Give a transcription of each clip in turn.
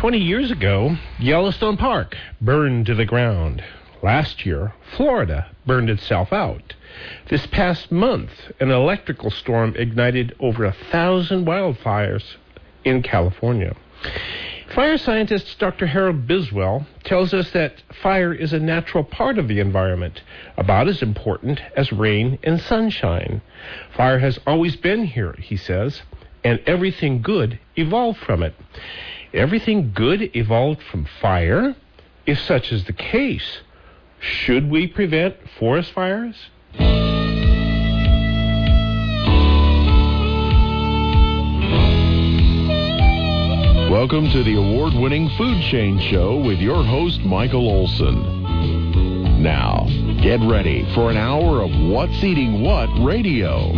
20 years ago, Yellowstone Park burned to the ground. Last year, Florida burned itself out. This past month, an electrical storm ignited over 1,000 wildfires in California. Fire scientist Dr. Harold Biswell tells us that fire is a natural part of the environment, about as important as rain and sunshine. Fire has always been here, he says, and everything good evolved from it. Everything good evolved from fire? If such is the case, should we prevent forest fires? Welcome to the award-winning Food Chain Show with your host, Michael Olson. Now, get ready for an hour of What's Eating What radio.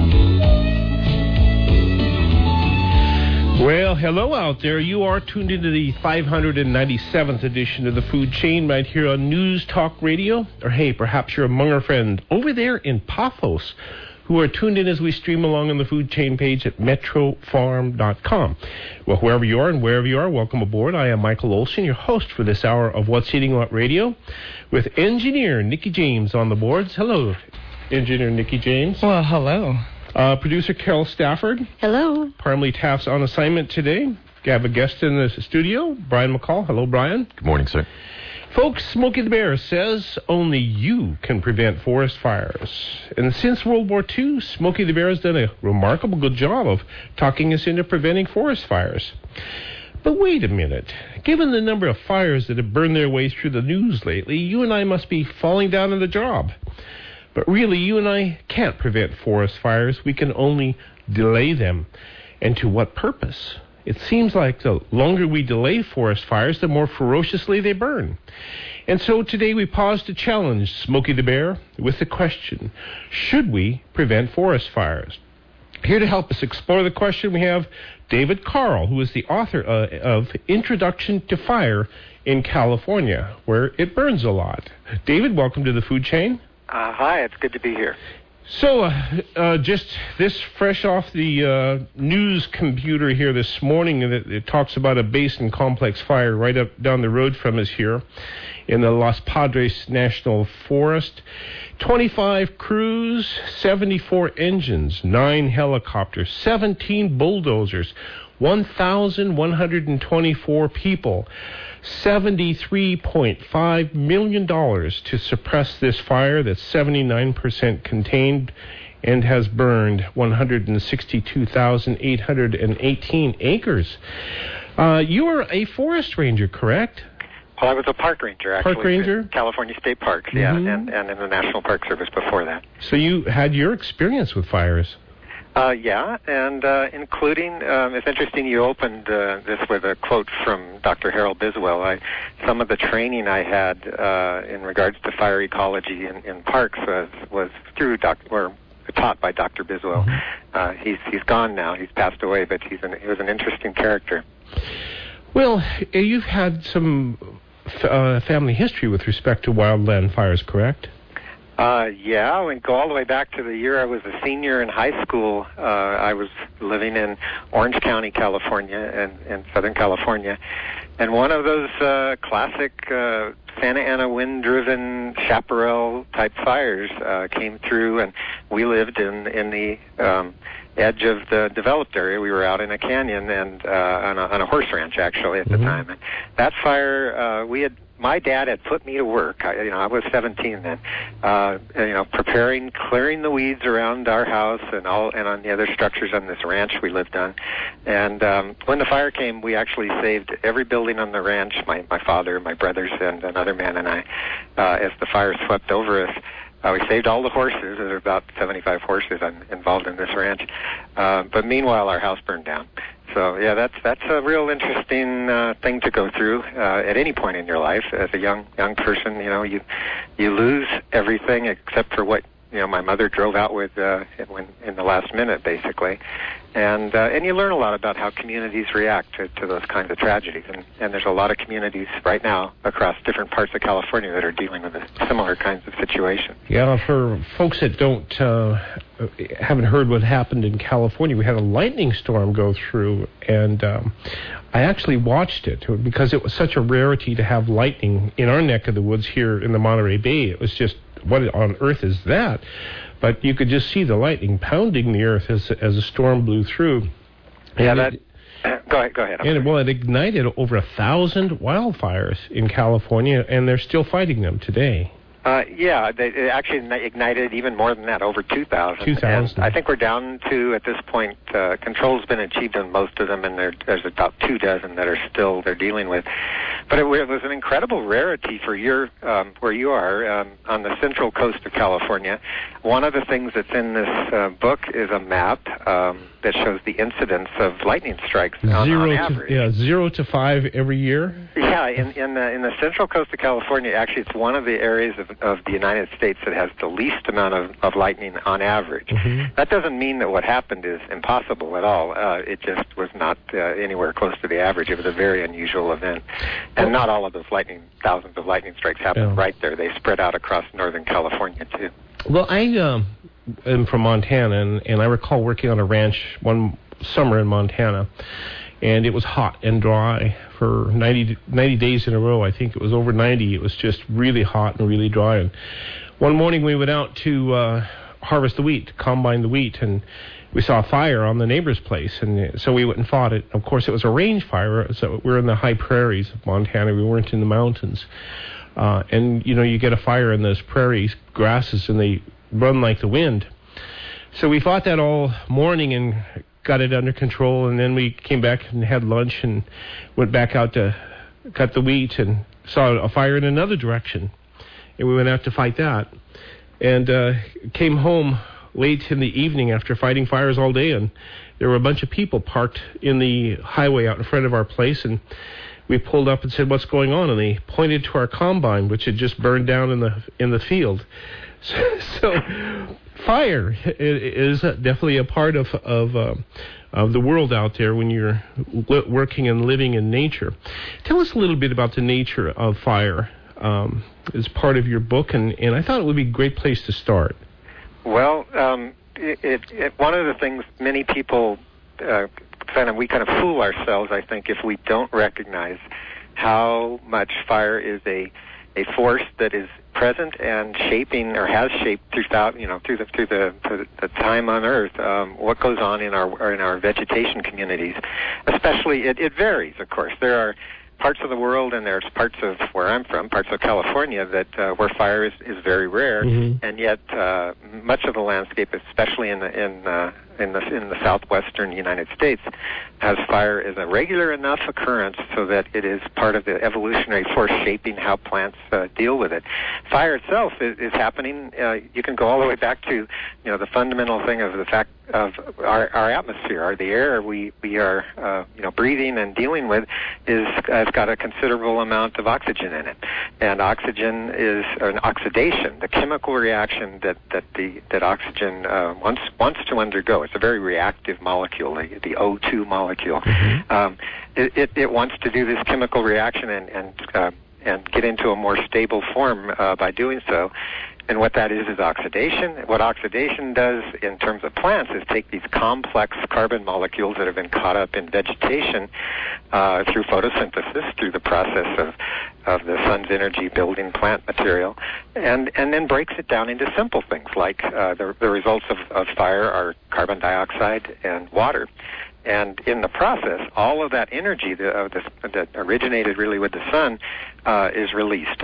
Well, hello out there. You are tuned into the 597th edition of the Food Chain right here on News Talk Radio. Or hey, perhaps you're among our friends over there in Paphos who are tuned in as we stream along on the Food Chain page at metrofarm.com. Well, whoever you are and wherever you are, welcome aboard. I am Michael Olson, your host for this hour of What's Eating What Radio, with engineer Nikki James on the boards. Hello, engineer Nikki James. Well, hello. Producer Carol Stafford. Hello. Parmley Taft's on assignment today. We have a guest in the studio, Brian McCall. Hello, Brian. Good morning, sir. Folks, Smokey the Bear says only you can prevent forest fires. And since World War II, Smokey the Bear has done a remarkable good job of talking us into preventing forest fires. But wait a minute. Given the number of fires that have burned their way through the news lately, you and I must be falling down on the job. But really, you and I can't prevent forest fires. We can only delay them. And to what purpose? It seems like the longer we delay forest fires, the more ferociously they burn. And so today we pause to challenge Smokey the Bear with the question, should we prevent forest fires? Here to help us explore the question, we have David Carl, who is the author of Introduction to Fire in California, where it burns a lot. David, welcome to the Food Chain. Hi, it's good to be here. So, just this fresh off the news computer here this morning, it talks about a basin complex fire right up down the road from us here in the Los Padres National Forest. 25 crews, 74 engines, 9 helicopters, 17 bulldozers, 1,124 people, $73.5 million to suppress this fire that's 79% contained and has burned 162,818 acres. You are a forest ranger, correct? Well, I was a park ranger, actually. Park ranger? In California State Parks, yeah, and in the National Park Service before that. So you had your experience with fires. Yeah, and including, it's interesting you opened this with a quote from Dr. Harold Biswell. Some of the training I had in regards to fire ecology in parks was through taught by Dr. Biswell. He's gone now. He's passed away, but he was an interesting character. Well, you've had some family history with respect to wildland fires, correct? Yeah, we go all the way back to the year I was a senior in high school. I was living in Orange County, California, in Southern California. And one of those classic Santa Ana wind-driven chaparral-type fires came through, and we lived in the edge of the developed area. We were out in a canyon and on a horse ranch, actually, at the time. And that fire, my dad had put me to work. I was 17 then. Clearing the weeds around our house and on the other structures on this ranch we lived on. And when the fire came, we actually saved every building on the ranch. My father, my brothers, and another man and I, as the fire swept over us. We saved all the horses. There were about 75 horses involved in this ranch. But meanwhile, our house burned down. So, yeah, that's a real interesting thing to go through at any point in your life. As a young person, you lose everything except for what my mother drove out with in the last minute, basically. And you learn a lot about how communities react to those kinds of tragedies. And there's a lot of communities right now across different parts of California that are dealing with similar kinds of situations. Yeah, for folks that haven't heard what happened in California, we had a lightning storm go through, and I actually watched it because it was such a rarity to have lightning in our neck of the woods here in the Monterey Bay. It was just, what on earth is that? But you could just see the lightning pounding the earth as a storm blew through. Yeah, go ahead. It ignited over 1,000 wildfires in California, and they're still fighting them today. It actually ignited even more than that, over 2,000. 2,000. I think we're down to, at this point, control's been achieved on most of them, and there's about 24 that they're dealing with. But it was an incredible rarity for where you are, on the central coast of California. One of the things that's in this book is a map that shows the incidence of lightning strikes on average. 0 to 5 every year? Yeah, in the central coast of California, actually it's one of the areas of the United States that has the least amount of lightning on average. Mm-hmm. That doesn't mean that what happened is impossible at all. It just was not anywhere close to the average. It was a very unusual event. And not all of those thousands of lightning strikes happened right there. They spread out across Northern California, too. Well, I am from Montana, and I recall working on a ranch one summer in Montana, and it was hot and dry for 90 days in a row. I think it was over 90. It was just really hot and really dry. And one morning we went out to harvest the wheat, combine the wheat, and we saw a fire on the neighbor's place, and so we went and fought it. Of course, it was a range fire, so we're in the high prairies of Montana. We weren't in the mountains. And, you get a fire in those prairies, grasses, and they run like the wind. So we fought that all morning and got it under control, and then we came back and had lunch and went back out to cut the wheat and saw a fire in another direction. And we went out to fight that. And came home late in the evening after fighting fires all day, and there were a bunch of people parked in the highway out in front of our place, and we pulled up and said, "What's going on?" And they pointed to our combine, which had just burned down in the field. So fire is definitely a part of the world out there when you're working and living in nature. Tell us a little bit about the nature of fire as part of your book, and I thought it would be a great place to start. Well, one of the things many people we kind of fool ourselves, I think, if we don't recognize how much fire is a force that is present and shaping, or has shaped through the time on Earth, what goes on in our vegetation communities. Especially, it varies, of course. There are parts of the world, and there's parts of where I'm from, parts of California, that where fire is very rare, mm-hmm. and yet much of the landscape, especially in the southwestern United States, has fire as a regular enough occurrence so that it is part of the evolutionary force shaping how plants deal with it. Fire itself is happening. You can go all the way back to the fundamental thing of the fact of our atmosphere, the air we are breathing and dealing with has got a considerable amount of oxygen in it, and oxygen is an oxidation, the chemical reaction that oxygen wants to undergo. It's a very reactive molecule, the O2 molecule. Mm-hmm. It wants to do this chemical reaction and get into a more stable form by doing so. And what that is oxidation. What oxidation does in terms of plants is take these complex carbon molecules that have been caught up in vegetation through photosynthesis, through the process of the sun's energy building plant material, and then breaks it down into simple things like the results of fire are carbon dioxide and water. And in the process, all of that energy that originated really with the sun is released,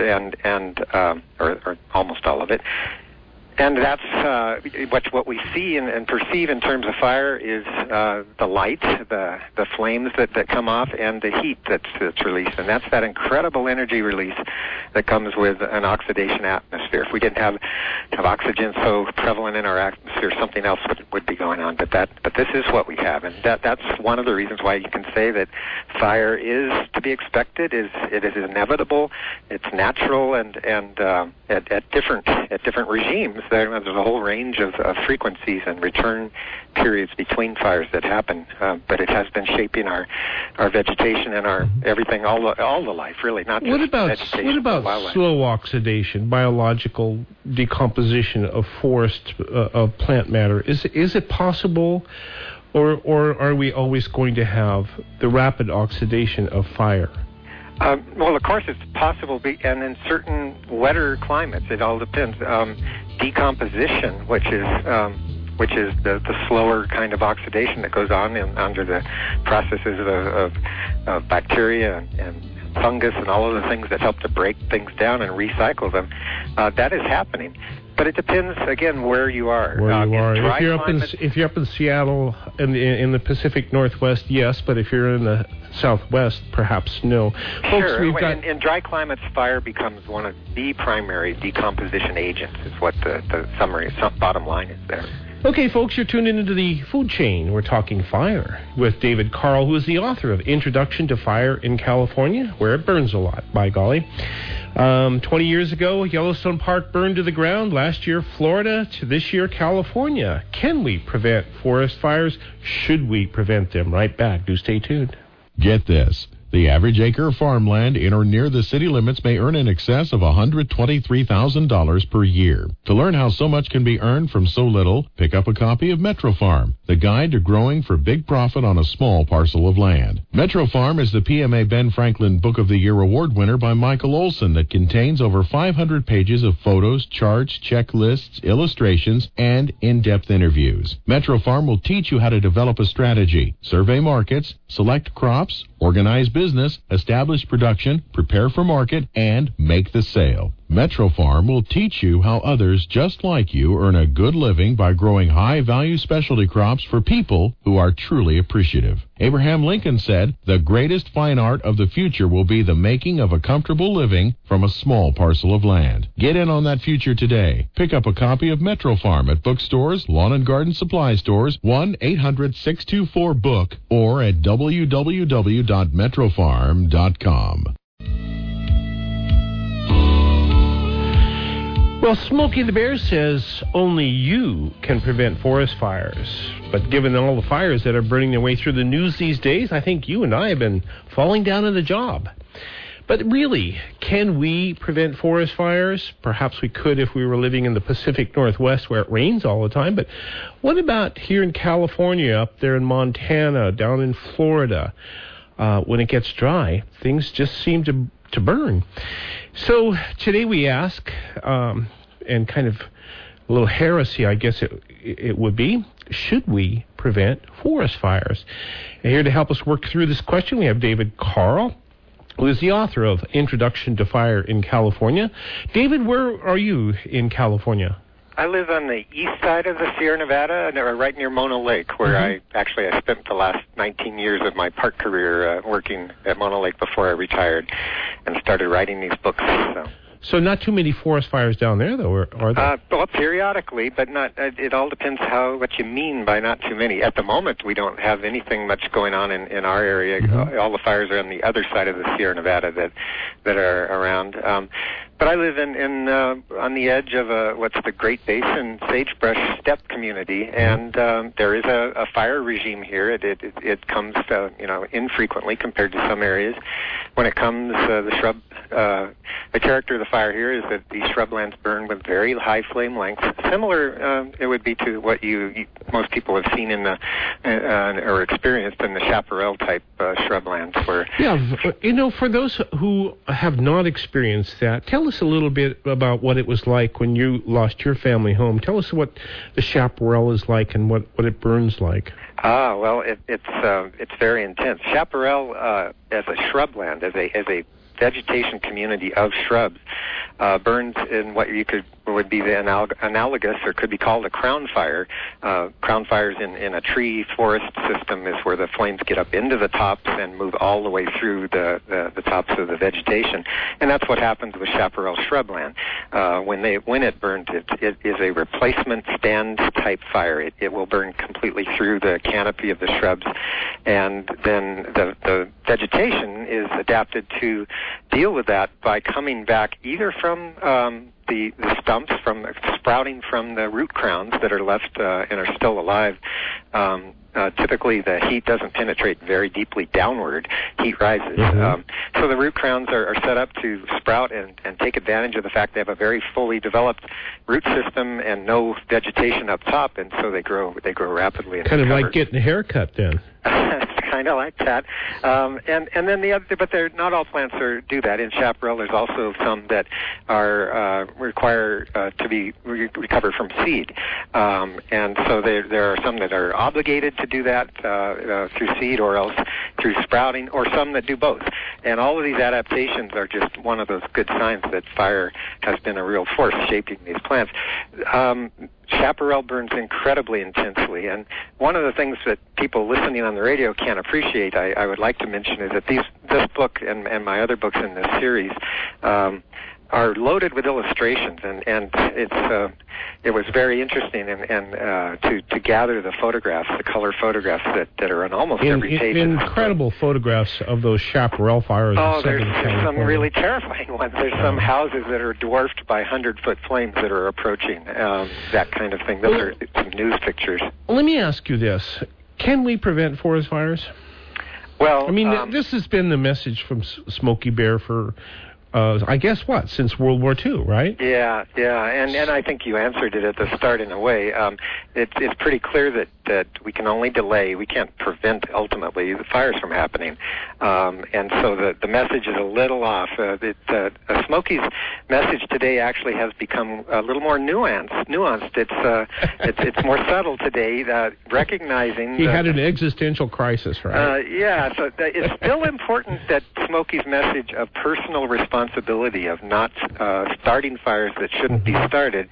or almost all of it. And that's what we see and perceive in terms of fire is the light, the flames that come off, and the heat that's released. And that's that incredible energy release that comes with an oxidation atmosphere. If we didn't have oxygen so prevalent in our atmosphere, something else would be going on. But this is what we have, and that's one of the reasons why you can say that fire is to be expected. It is inevitable. It's natural, and at different regimes, There's a whole range of frequencies and return periods between fires that happen, but it has been shaping our vegetation and our everything, all the life, really, not just vegetation. What about slow oxidation, biological decomposition of forest, of plant matter? Is it possible, or are we always going to have the rapid oxidation of fire? Well, of course, it's possible, and in certain wetter climates, it all depends. Decomposition, which is the slower kind of oxidation that goes on under the processes of bacteria and fungus and all of the things that help to break things down and recycle them, that is happening. But it depends, again, where you are. If you're up in Seattle, in the Pacific Northwest, yes. But if you're in the Southwest, perhaps no. Sure. In dry climates, fire becomes one of the primary decomposition agents, is what the bottom line is there. Okay, folks, you're tuned into the Food Chain. We're talking fire with David Carl, who is the author of Introduction to Fire in California, Where It Burns a Lot, by golly. 20 years ago, Yellowstone Park burned to the ground. Last year, Florida. To this year, California. Can we prevent forest fires? Should we prevent them? Right back. Do stay tuned. Get this. The average acre of farmland in or near the city limits may earn in excess of $123,000 per year. To learn how so much can be earned from so little, pick up a copy of Metro Farm, the guide to growing for big profit on a small parcel of land. Metro Farm is the PMA Ben Franklin Book of the Year award winner by Michael Olson that contains over 500 pages of photos, charts, checklists, illustrations, and in-depth interviews. Metro Farm will teach you how to develop a strategy, survey markets, select crops, organize business, establish production, prepare for market, and make the sale. Metro Farm will teach you how others just like you earn a good living by growing high-value specialty crops for people who are truly appreciative. Abraham Lincoln said, "The greatest fine art of the future will be the making of a comfortable living from a small parcel of land." Get in on that future today. Pick up a copy of Metro Farm at bookstores, lawn and garden supply stores, 1-800-624-BOOK, or at www.metrofarm.com. Well, Smokey the Bear says only you can prevent forest fires. But given all the fires that are burning their way through the news these days, I think you and I have been falling down on the job. But really, can we prevent forest fires? Perhaps we could if we were living in the Pacific Northwest where it rains all the time. But what about here in California, up there in Montana, down in Florida? When it gets dry, things just seem to burn. So today we ask, and kind of a little heresy, I guess it would be, should we prevent forest fires? And here to help us work through this question, we have David Carl, who is the author of Introduction to Fire in California. David, where are you in California? I live on the east side of the Sierra Nevada, right near Mono Lake, where I spent the last 19 years of my park career working at Mono Lake before I retired and started writing these books. So not too many forest fires down there, though, are there? Well, periodically, but not. It all depends what you mean by not too many. At the moment, we don't have anything much going on in our area. All the fires are on the other side of the Sierra Nevada that are around. But I live on the edge of what's the Great Basin sagebrush steppe community, and there is a fire regime here. It comes infrequently compared to some areas. When it comes, the character of the fire here is that these shrublands burn with very high flame lengths. Similar, it would be to what most people have seen in or experienced in the chaparral type shrublands. Where for those who have not experienced that, tell us a little bit about what it was like when you lost your family home. Tell us what the chaparral is like and what it burns like. Well, it's very intense. Chaparral as a shrubland, as a vegetation community of shrubs, burns in what would be the analogous, or could be called a crown fire. Crown fires in a tree forest system is where the flames get up into the tops and move all the way through the tops of the vegetation. And that's what happens with chaparral shrubland. When it burns, it is a replacement stand type fire. It will burn completely through the canopy of the shrubs, and then the vegetation is adapted to deal with that by coming back either from the stumps from sprouting from the root crowns that are left and are still alive. Typically, the heat doesn't penetrate very deeply downward. Heat rises. So the root crowns are set up to sprout and take advantage of the fact they have a very fully developed root system and no vegetation up top, and so they grow rapidly. Kind of like getting a haircut, then. It's kind of like that. And then the other, but they're not all plants do that. In chaparral, there's also some that are require to be recovered from seed, and so there are some that are obligated to do that through seed or else through sprouting, or some that do both. And all of these adaptations are just one of those good signs that fire has been a real force shaping these plants. Chaparral burns incredibly intensely, and one of the things that people listening on the radio can't appreciate, I would like to mention, is that this book and my other books in this series are loaded with illustrations, and it was very interesting to gather the photographs, the color photographs that are on almost every page. Incredible photographs of those chaparral fires. Oh, there's some really terrifying ones. There's some houses that are dwarfed by 100-foot flames that are approaching, that kind of thing. Those are some news pictures. Let me ask you this. Can we prevent forest fires? Well, I mean, this has been the message from Smokey Bear for I guess since World War II, right? Yeah, and I think you answered it at the start in a way. It's pretty clear that we can only delay, we can't prevent ultimately the fires from happening, and so the message is a little off. Smokey's message today actually has become a little more nuanced. It's more subtle today, recognizing he had an existential crisis, right? So it's still important that Smokey's message of personal responsibility, of not starting fires that shouldn't be started,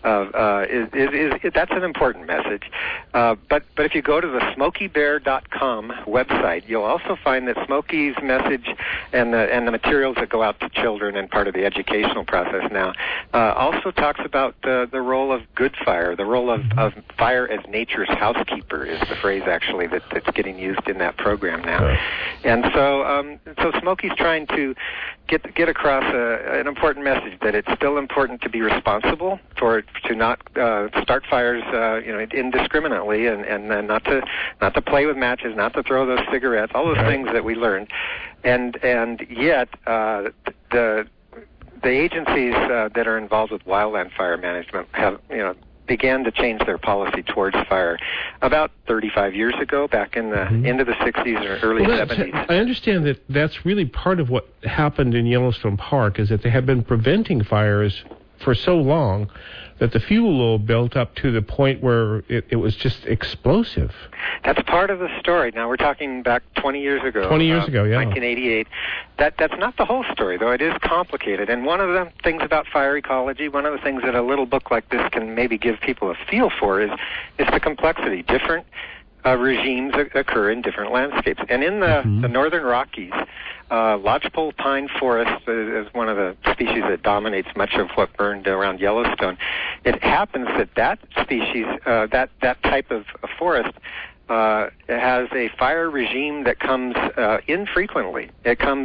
that's an important message. But if you go to the SmokeyBear.com website, you'll also find that Smokey's message and the materials that go out to children and part of the educational process now also talks about the role of good fire, the role of fire as nature's housekeeper is the phrase actually that's getting used in that program now. And so Smokey's trying to get across an important message that it's still important to be responsible to not start fires indiscriminately and not to play with matches, not to throw those cigarettes, all those things that we learned, and yet the agencies that are involved with wildland fire management have began to change their policy towards fire about 35 years ago, back in the end of the 60s or early 70s. I understand that that's really part of what happened in Yellowstone Park, is that they have been preventing fires for so long that the fuel oil built up to the point where it was just explosive. That's part of the story. Now, we're talking back 20 years ago. 20 years ago, yeah. 1988. That's not the whole story, though. It is complicated. And one of the things about fire ecology, one of the things that a little book like this can maybe give people a feel for is the complexity. Different regimes occur in different landscapes. And in the northern Rockies, lodgepole pine forest is one of the species that dominates much of what burned around Yellowstone. It happens that species, that type of forest, has a fire regime that comes infrequently. It comes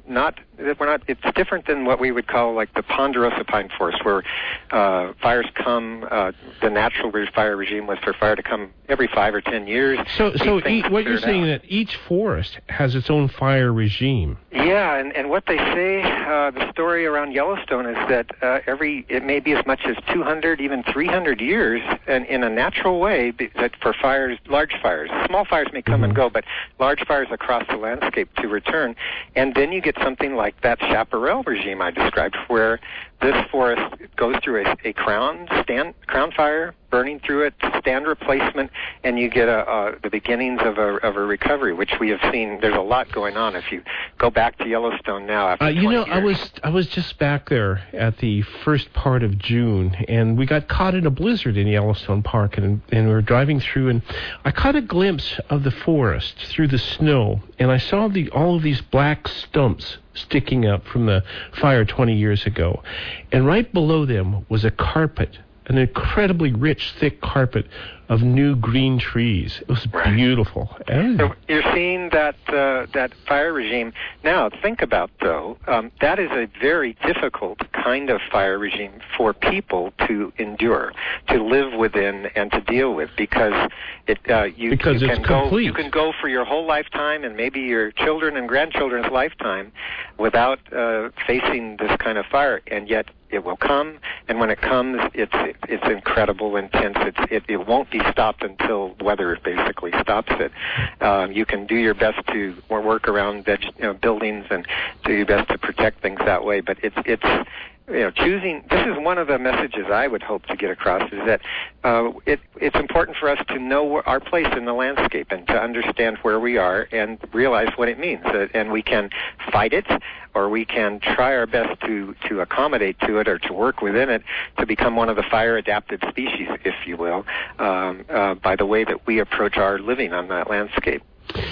it's different than what we would call like the ponderosa pine forest, where fires come, the natural fire regime was for fire to come every 5 or 10 years. So what you're saying that each forest has its own fire regime. Yeah, and what they say, the story around Yellowstone is that it may be as much as 200, even 300 years, and in a natural way, that for fires, large fires. Small fires may come and go, but large fires across the landscape to return. And then you get something like that chaparral regime I described, where this forest goes through a crown fire, burning through it, stand replacement, and you get the beginnings of a recovery, which we have seen. There's a lot going on if you go back to Yellowstone now after 20 years. I was just back there at the first part of June, and we got caught in a blizzard in Yellowstone Park, and we were driving through, and I caught a glimpse of the forest through the snow, and I saw all of these black stumps sticking up from the fire 20 years ago. And right below them was a carpet an incredibly rich, thick carpet of new green trees. It was beautiful. So you're seeing that fire regime. Now, think about, though, that is a very difficult kind of fire regime for people to endure, to live within, and to deal with, because you can go for your whole lifetime and maybe your children and grandchildren's lifetime without facing this kind of fire, and yet it will come, and when it comes, it's incredible, intense. It won't be stopped until weather basically stops it. You can do your best to work around buildings and do your best to protect things that way, but it's choosing. This is one of the messages I would hope to get across, is that it's important for us to know our place in the landscape and to understand where we are and realize what it means. And we can fight it, or we can try our best to accommodate to it or to work within it to become one of the fire-adapted species, if you will, by the way that we approach our living on that landscape.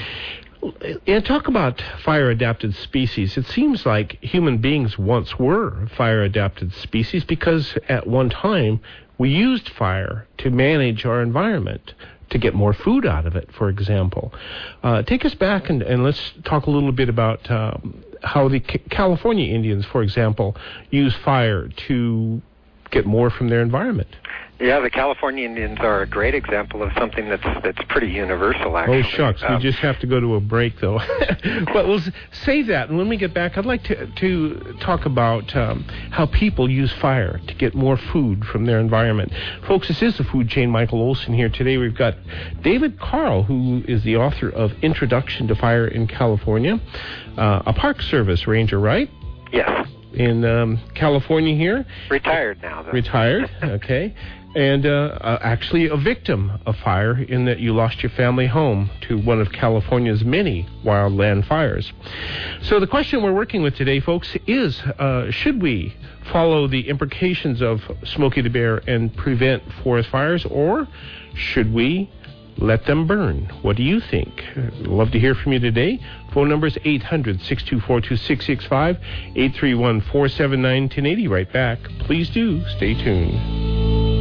And talk about fire-adapted species. It seems like human beings once were fire-adapted species because at one time we used fire to manage our environment, to get more food out of it, for example. Take us back and let's talk a little bit about how the California Indians, for example, use fire to get more from their environment. Yeah, the California Indians are a great example of something that's pretty universal, actually. Oh, shucks. We just have to go to a break, though. But we'll save that. And when we get back, I'd like to talk about how people use fire to get more food from their environment. Folks, this is The Food Chain. Michael Olson here. Today we've got David Carl, who is the author of Introduction to Fire in California, a Park Service ranger, right? Yes. In California here. Retired now, though. Retired, okay. And actually a victim of fire in that you lost your family home to one of California's many wildland fires. So the question we're working with today, folks, is should we follow the implications of Smokey the Bear and prevent forest fires, or should we let them burn? What do you think? Love to hear from you today. Phone number is 800-624-2665, 831-479-1080. Right back. Please do stay tuned.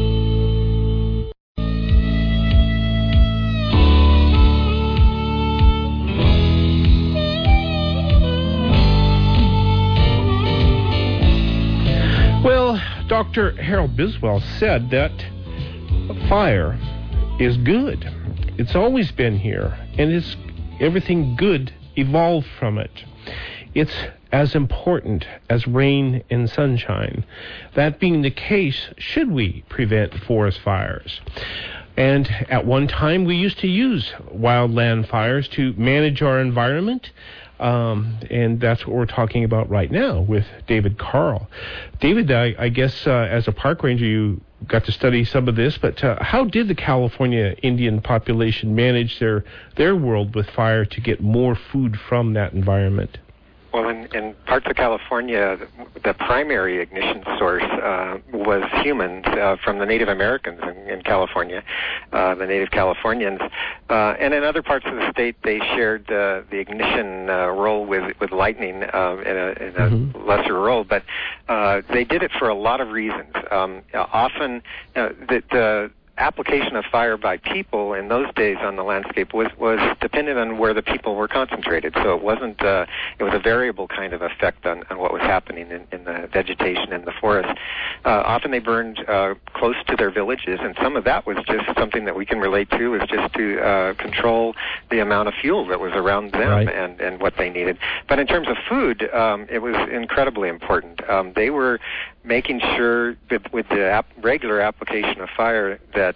Well, Dr. Harold Biswell said that fire is good. It's always been here, and everything good evolved from it. It's as important as rain and sunshine. That being the case, should we prevent forest fires? And at one time, we used to use wildland fires to manage our environment. And that's what we're talking about right now with David Carl. David, I guess as a park ranger, you got to study some of this, but how did the California Indian population manage their world with fire to get more food from that environment? Well, in parts of California, the primary ignition source was humans from the Native Americans in California, the Native Californians. And in other parts of the state, they shared the ignition role with lightning in a lesser role. But they did it for a lot of reasons. Often, the application of fire by people in those days on the landscape was dependent on where the people were concentrated. So it wasn't it was a variable kind of effect on what was happening in the vegetation in the forest. Often they burned close to their villages, and some of that was just something that we can relate to, was just to control the amount of fuel that was around them, right, and what they needed. But in terms of food, it was incredibly important. They were making sure that with the regular application of fire that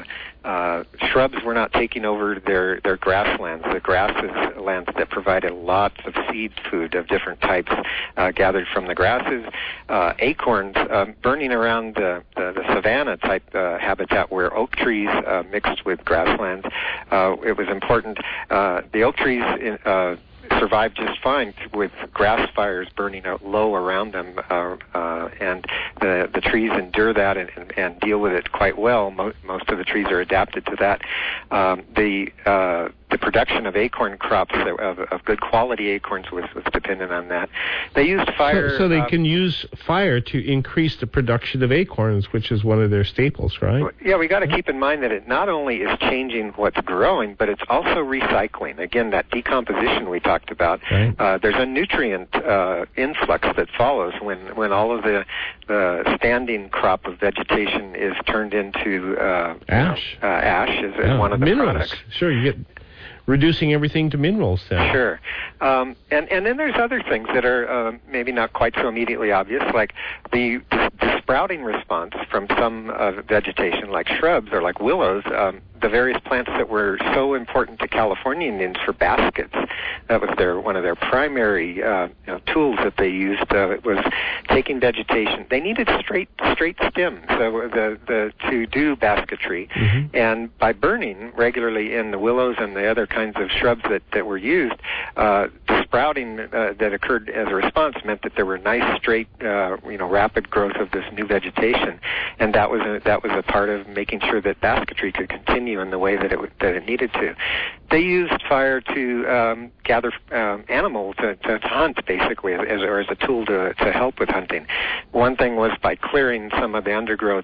shrubs were not taking over their grasslands, the grasses lands that provided lots of seed food of different types gathered from the grasses, acorns burning around the savanna type habitat where oak trees mixed with grasslands. It was important. The oak trees survive just fine with grass fires burning out low around them, and the trees endure that and deal with it quite well. Most of the trees are adapted to that. the production of acorn crops of good quality acorns was dependent on that. They used fire. So they can use fire to increase the production of acorns, which is one of their staples, right? Yeah, we got to keep in mind that it not only is changing what's growing, but it's also recycling. Again, that decomposition we talked about. Right. There's a nutrient influx that follows when all of the standing crop of vegetation is turned into ash. Ash is one of the minerals. products. Sure, you get reducing everything to minerals then. Sure. And then there's other things that are maybe not quite so immediately obvious, like the sprouting response from some vegetation, like shrubs or like willows, the various plants that were so important to California Indians for baskets. That was one of their primary tools that they used. It was taking vegetation. They needed straight stems to do basketry, and by burning regularly in the willows and the other kinds of shrubs that were used, the sprouting that occurred as a response meant that there were nice straight, rapid growth of this new vegetation, and that was a part of making sure that basketry could continue in the way that it needed to. They used fire to gather animals to hunt, basically, as a tool to help with hunting. One thing was by clearing some of the undergrowth,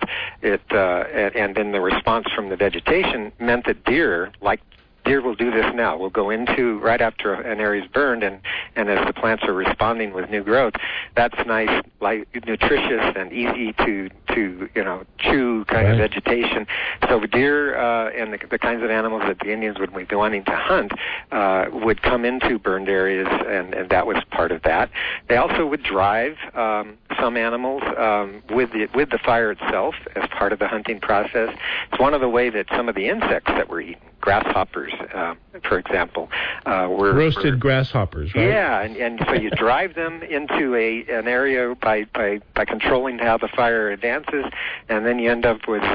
and then the response from the vegetation meant that deer will do this now. We'll go into right after an area is burned, and as the plants are responding with new growth, that's nice, light, nutritious, and easy to chew kind of vegetation. So deer and the kinds of animals that the Indians would be wanting to hunt would come into burned areas, and that was part of that. They also would drive some animals with the fire itself as part of the hunting process. It's one of the ways that some of the insects that were eaten, grasshoppers, for example, were roasted grasshoppers, right? Yeah, and so you drive them into an area by controlling how the fire advances, and then you end up with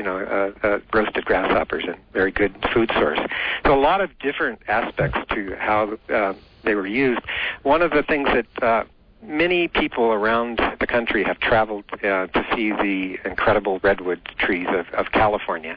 roasted grasshoppers, and very good food source. So a lot of different aspects to how they were used. One of the things that many people around the country have traveled to see the incredible redwood trees of California,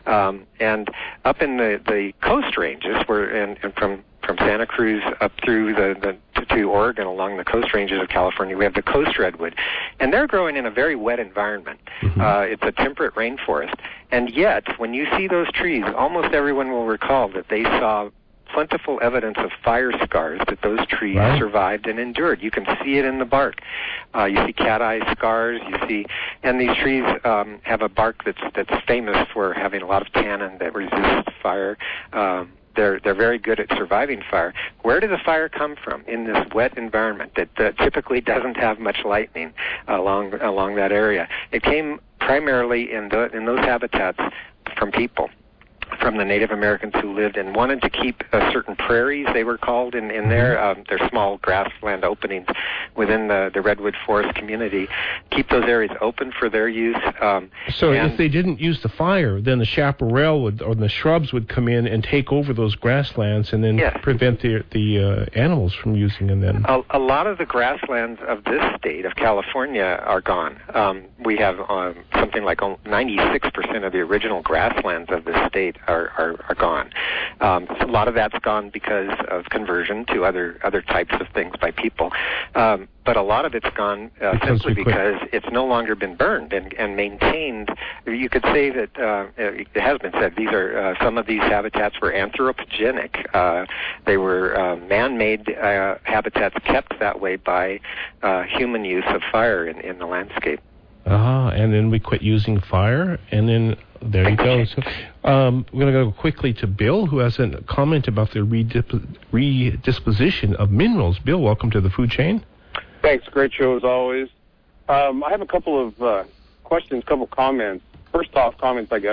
and up in the coast ranges, and from Santa Cruz up through to Oregon along the coast ranges of California, we have the coast redwood, and they're growing in a very wet environment. It's a temperate rainforest, and yet when you see those trees, almost everyone will recall that they saw plentiful evidence of fire scars that those trees survived and endured. You can see it in the bark. You see cat eye scars. And these trees have a bark that's famous for having a lot of tannin that resists fire. They're very good at surviving fire. Where did the fire come from in this wet environment that typically doesn't have much lightning along that area? It came primarily in those habitats from people, from the Native Americans who lived and wanted to keep certain prairies, they were called in there. They're small grassland openings within the redwood forest community. Keep those areas open for their use. So if they didn't use the fire, then the chaparral or the shrubs would come in and take over those grasslands and then prevent the animals from using them then. A lot of the grasslands of this state of California are gone. We have something like 96% of the original grasslands of this state are gone. A lot of that's gone because of conversion to other types of things by people. But a lot of it's gone simply because it's no longer been burned and maintained. You could say that it has been said these are some of these habitats were anthropogenic. They were man-made habitats kept that way by human use of fire in the landscape. And then we quit using fire, and then there you go. So, we're going to go quickly to Bill, who has a comment about the redisposition of minerals. Bill, welcome to the food chain. Thanks. Great show as always. I have a couple of questions, couple of comments. First off, comments, I guess.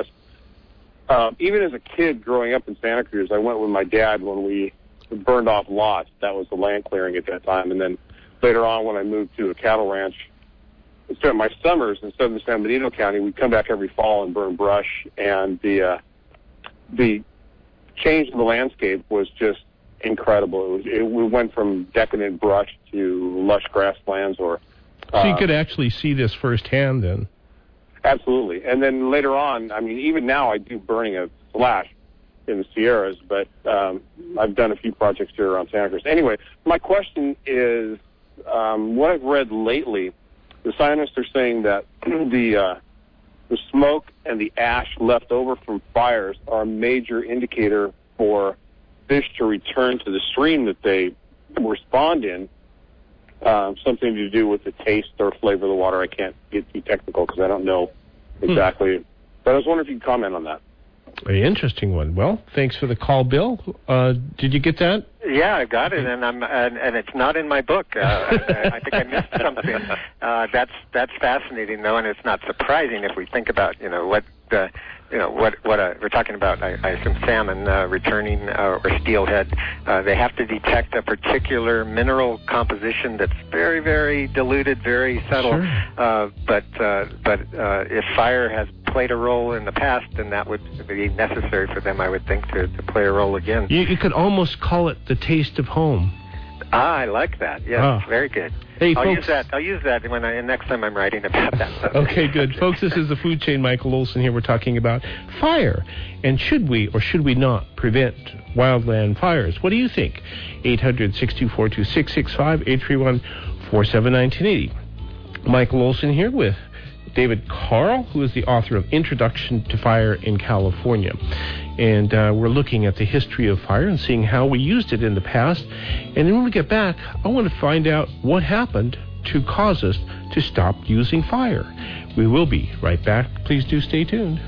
Even as a kid growing up in Santa Cruz, I went with my dad when we burned off lots. That was the land clearing at that time. And then later on, when I moved to a cattle ranch, spent my summers in southern San Benito County, we'd come back every fall and burn brush, and the change in the landscape was just incredible. We went from decadent brush to lush grasslands. So you could actually see this firsthand then? Absolutely. And then later on, I mean, even now I do burning of slash, in the Sierras, but I've done a few projects here around Santa Cruz. Anyway, my question is, what I've read lately, the scientists are saying that the smoke and the ash left over from fires are a major indicator for fish to return to the stream that they were spawned in. Something to do with the taste or flavor of the water. I can't get too technical because I don't know exactly. But I was wondering if you could comment on that. Very interesting one. Well, thanks for the call, Bill. Did you get that? Yeah, I got it, and it's not in my book. I think I missed something. That's fascinating, though, and it's not surprising if we think about what we're talking about. I assume salmon returning or steelhead. They have to detect a particular mineral composition that's very, very diluted, very subtle. Sure. But if fire has played a role in the past, then that would be necessary for them, I would think, to play a role again. You could almost call it the taste of home. I like that. Yes, very good. Hey, I'll folks, use that next time I'm writing about that. Okay, good. Folks, this is the Food Chain. Michael Olson here. We're talking about fire. And should we or should we not prevent wildland fires? What do you think? 800-624-2665, 831-471980. Michael Olson here with David Carl, who is the author of Introduction to Fire in California. And we're looking at the history of fire and seeing how we used it in the past. And then when we get back, I want to find out what happened to cause us to stop using fire. We will be right back. Please do stay tuned.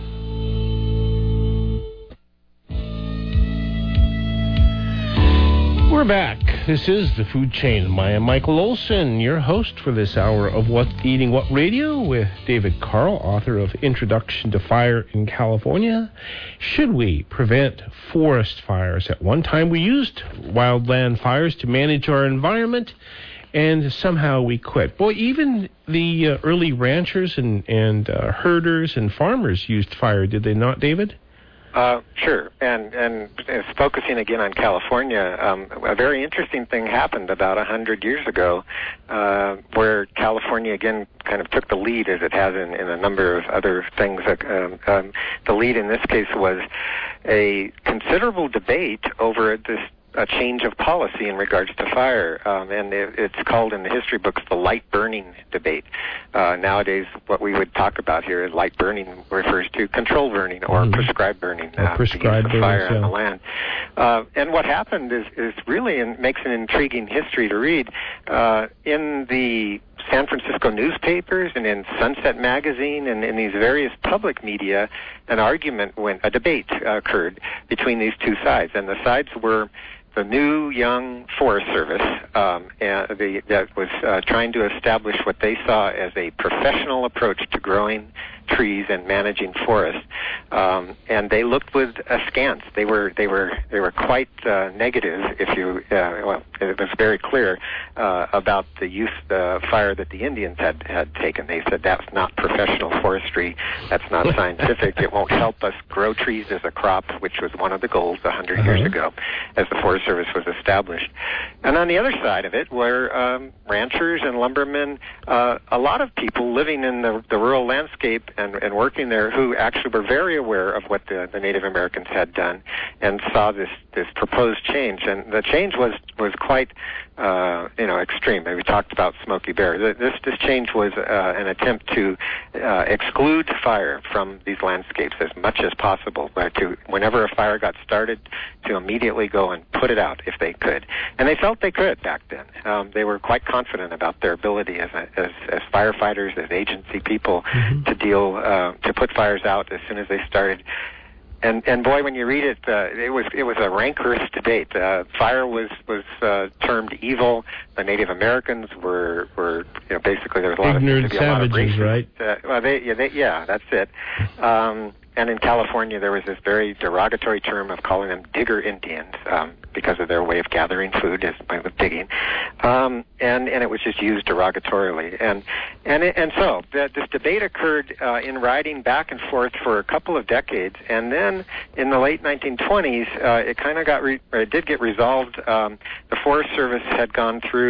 We're back. This is the Food Chain. I am Michael Olson, your host for this hour of What's Eating What Radio with David Carl, author of Introduction to Fire in California. Should we prevent forest fires? At one time we used wildland fires to manage our environment, and somehow we quit. Boy, even the early ranchers and herders and farmers used fire, did they not, David? Sure. And focusing again on California, a very interesting thing happened about 100 years ago, where California again kind of took the lead, as it has in a number of other things. The lead in this case was a considerable debate over a change of policy in regards to fire, and it's called in the history books the light burning debate. Nowadays, what we would talk about here is light burning refers to control burning or prescribed burning, prescribed the use of fire on the land. And what happened is really makes an intriguing history to read. In the San Francisco newspapers and in Sunset Magazine and in these various public media, a debate occurred between these two sides, and the sides were the new young Forest Service that was trying to establish what they saw as a professional approach to growing trees and managing forests, and they looked with askance. They were quite negative. It was very clear about the fire that the Indians had taken. They said that's not professional forestry. That's not scientific. It won't help us grow trees as a crop, which was one of the goals 100 years ago, as the Forest Service was established. And on the other side of it were ranchers and lumbermen, a lot of people living in the rural landscape and working there who actually were very aware of what the Native Americans had done and saw this proposed change. And the change was quite extreme. We talked about Smokey Bear. This change was an attempt to exclude fire from these landscapes as much as possible. To whenever a fire got started, to immediately go and put it out if they could. And they felt they could back then. They were quite confident about their ability as firefighters, as agency people, to deal to put fires out as soon as they started. And boy, when you read it, it was a rancorous debate. Fire was termed evil. The Native Americans were basically there was a lot ignorant of savages, right? That's it. And in California, there was this very derogatory term of calling them digger Indians because of their way of gathering food, with digging, and it was just used derogatorily. And so this debate occurred in writing back and forth for a couple of decades, and then in the late 1920s, it kind of did get resolved. The Forest Service had gone through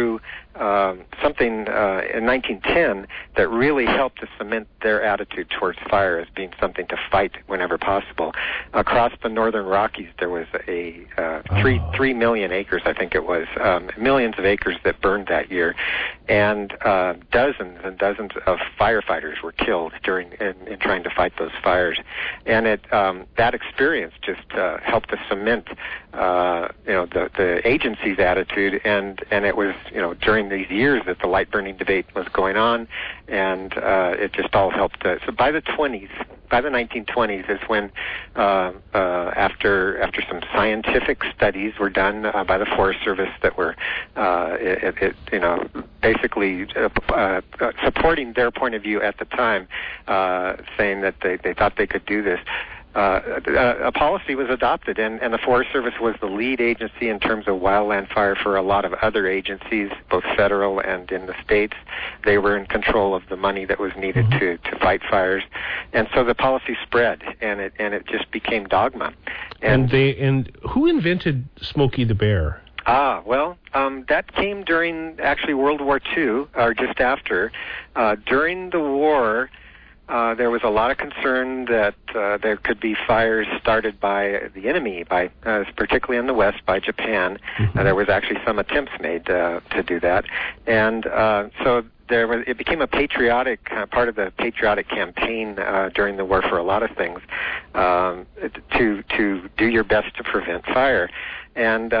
something in 1910 that really helped to cement their attitude towards fire as being something to fight whenever possible. Across the northern Rockies, there was a 3 million acres, I think it was, millions of acres that burned that year, and dozens and dozens of firefighters were killed in trying to fight those fires. And that experience just helped to cement the agency's attitude, and it was during these years that the light burning debate was going on, and it just all helped. So by the 1920s is when, after some scientific studies were done by the Forest Service that were, basically supporting their point of view at the time, saying that they thought they could do this. A policy was adopted, and the Forest Service was the lead agency in terms of wildland fire for a lot of other agencies, both federal and in the states. They were in control of the money that was needed to fight fires, and so the policy spread, and it just became dogma. And who invented Smokey the Bear? That came during actually World War II, or just after. During the war, there was a lot of concern that there could be fires started by the enemy, particularly in the West, by Japan. There was actually some attempts made to do that, and so it became a patriotic part of the patriotic campaign during the war for a lot of things, to do your best to prevent fire, and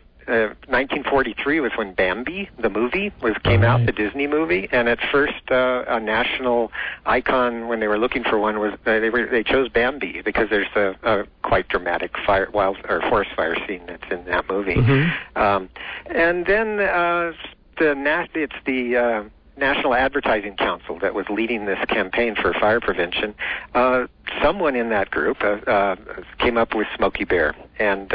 1943 was when Bambi, the movie, came out, the Disney movie, and at first a national icon when they were looking for one was they chose Bambi because there's a quite dramatic forest fire scene that's in that movie, and then it's the National Advertising Council that was leading this campaign for fire prevention. Someone in that group came up with Smokey Bear and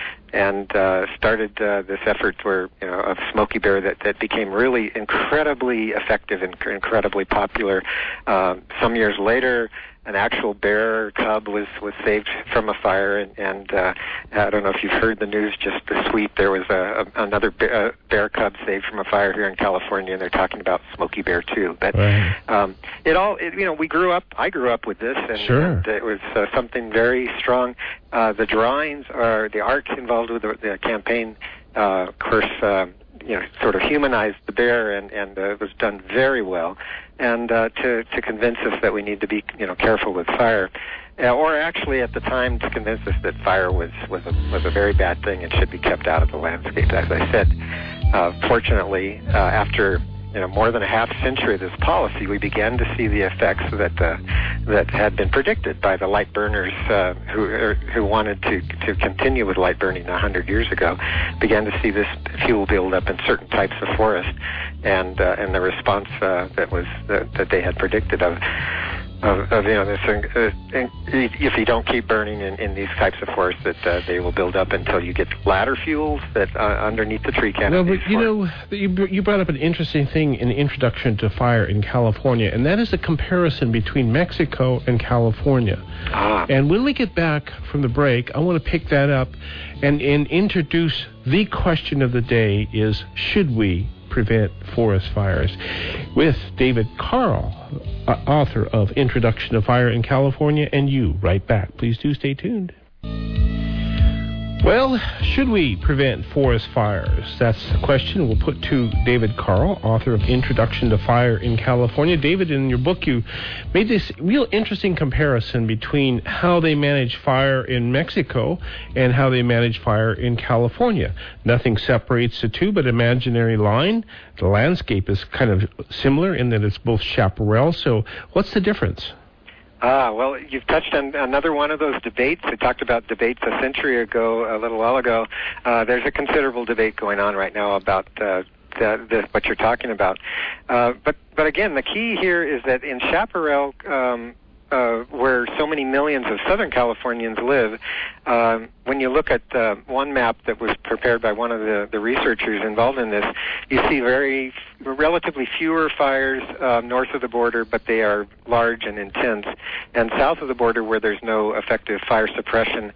started this effort of Smokey Bear that became really incredibly effective and incredibly popular. Some years later, an actual bear cub was saved from a fire, and I don't know if you've heard the news just this week. There was another bear cub saved from a fire here in California, and they're talking about Smokey Bear too. But we grew up. I grew up with this, and it was something very strong. The drawings or the art involved with the campaign, of course, sort of humanized the bear, and it was done very well, and to convince us that we need to be careful with fire, or actually at the time to convince us that fire was a very bad thing and should be kept out of the landscape. As I said, fortunately, after more than a half century of this policy, we began to see the effects that had been predicted by the light burners who wanted to continue with light burning 100 years ago. Began to see this fuel build up in certain types of forest, and the response that they had predicted of if you don't keep burning in these types of forests, that they will build up until you get ladder fuels that underneath the tree canopy. No, but you brought up an interesting thing in the introduction to fire in California, and that is a comparison between Mexico and California. And when we get back from the break, I want to pick that up and introduce the question of the day is, should we prevent forest fires? With David Carl, author of Introduction to Fire in California, and you right back. Please do stay tuned. Well, should we prevent forest fires? That's the question we'll put to David Carl, author of Introduction to Fire in California. David, in your book, you made this real interesting comparison between how they manage fire in Mexico and how they manage fire in California. Nothing separates the two but imaginary line. The landscape is kind of similar in that it's both chaparral. So what's the difference? Well, you've touched on another one of those debates. We talked about debates a century ago, a little while ago. There's a considerable debate going on right now about what you're talking about. But again, the key here is that in chaparral, where so many millions of Southern Californians live, when you look at one map that was prepared by one of the researchers involved in this, you see relatively fewer fires north of the border, but they are large and intense. And south of the border, where there's no effective fire suppression,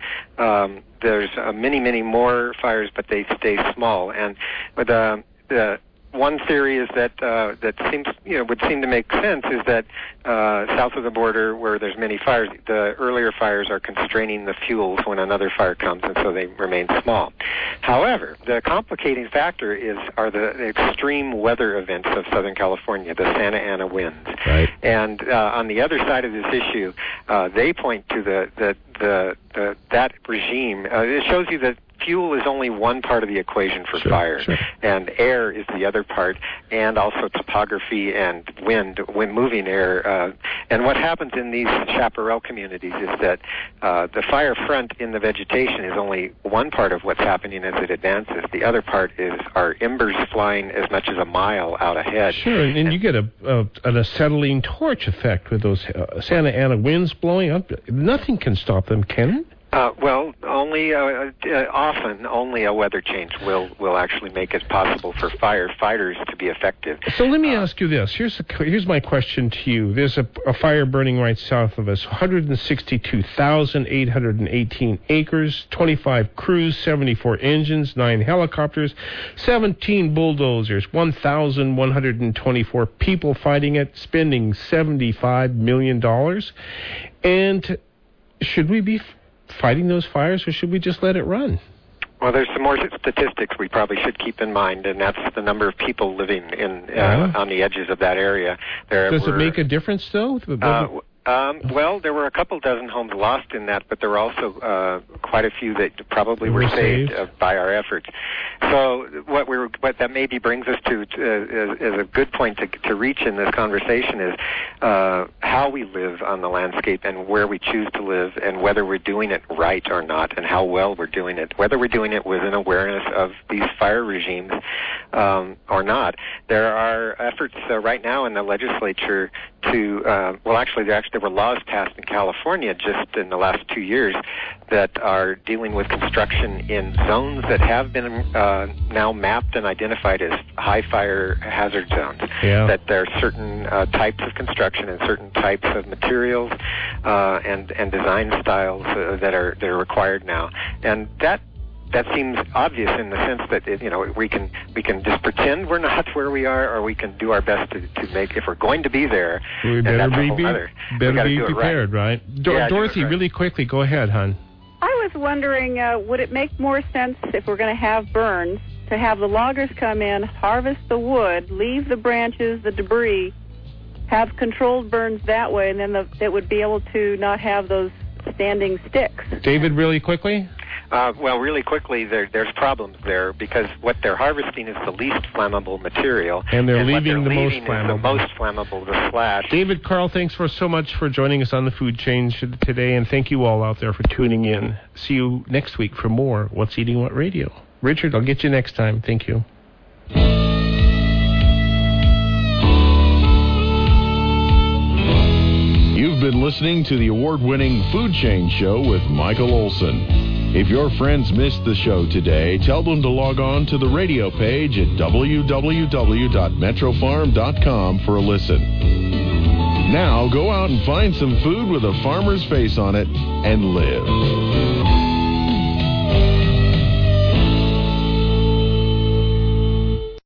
there's many, many more fires, but they stay small. And one theory is that would seem to make sense is that south of the border, where there's many fires, the earlier fires are constraining the fuels when another fire comes, and so they remain small. However, the complicating factor are the extreme weather events of Southern California, the Santa Ana winds. Right. And on the other side of this issue, they point to that regime. It shows you that fuel is only one part of the equation for fire, and air is the other part, and also topography and wind moving air. And what happens in these chaparral communities is that the fire front in the vegetation is only one part of what's happening as it advances. The other part are embers flying as much as a mile out ahead. Sure, and you get an acetylene torch effect with those Santa Ana winds blowing up. Nothing can stop them, can it? Well, often only a weather change will actually make it possible for firefighters to be effective. So let me ask you this. Here's my question to you. There's a fire burning right south of us, 162,818 acres, 25 crews, 74 engines, 9 helicopters, 17 bulldozers, 1,124 people fighting it, spending $75 million. And should we be fighting those fires, or should we just let it run? Well, there's some more statistics we probably should keep in mind, and that's the number of people living on the edges of that area. Does it make a difference, though? Well, there were a couple dozen homes lost in that, but there were also quite a few that probably were saved by our efforts. So what that maybe brings us to is a good point to reach in this conversation is how we live on the landscape and where we choose to live, and whether we're doing it right or not, and how well we're doing it, whether we're doing it with an awareness of these fire regimes or not. There are efforts right now in the legislature to there were laws passed in California just in the last 2 years that are dealing with construction in zones that have been now mapped and identified as high fire hazard zones. Yeah. That there are certain types of construction and certain types of materials and design styles that are required now, and that seems obvious in the sense that we can just pretend we're not where we are, or we can do our best to make, if we're going to be there. We better be prepared, right? Dorothy, really quickly, go ahead, hon. I was wondering, would it make more sense if we're going to have burns to have the loggers come in, harvest the wood, leave the branches, the debris, have controlled burns that way, and then it would be able to not have those standing sticks? David, really quickly? Well, really quickly, there's problems there, because what they're harvesting is the least flammable material, and they're leaving the most flammable, the slash. David, Carl, thanks so much for joining us on the Food Change today, and thank you all out there for tuning in. See you next week for more What's Eating What Radio. Richard, I'll get you next time. Thank you. You've been listening to the award-winning Food Chain Show with Michael Olson. If your friends missed the show today, tell them to log on to the radio page at www.metrofarm.com for a listen. Now go out and find some food with a farmer's face on it and live.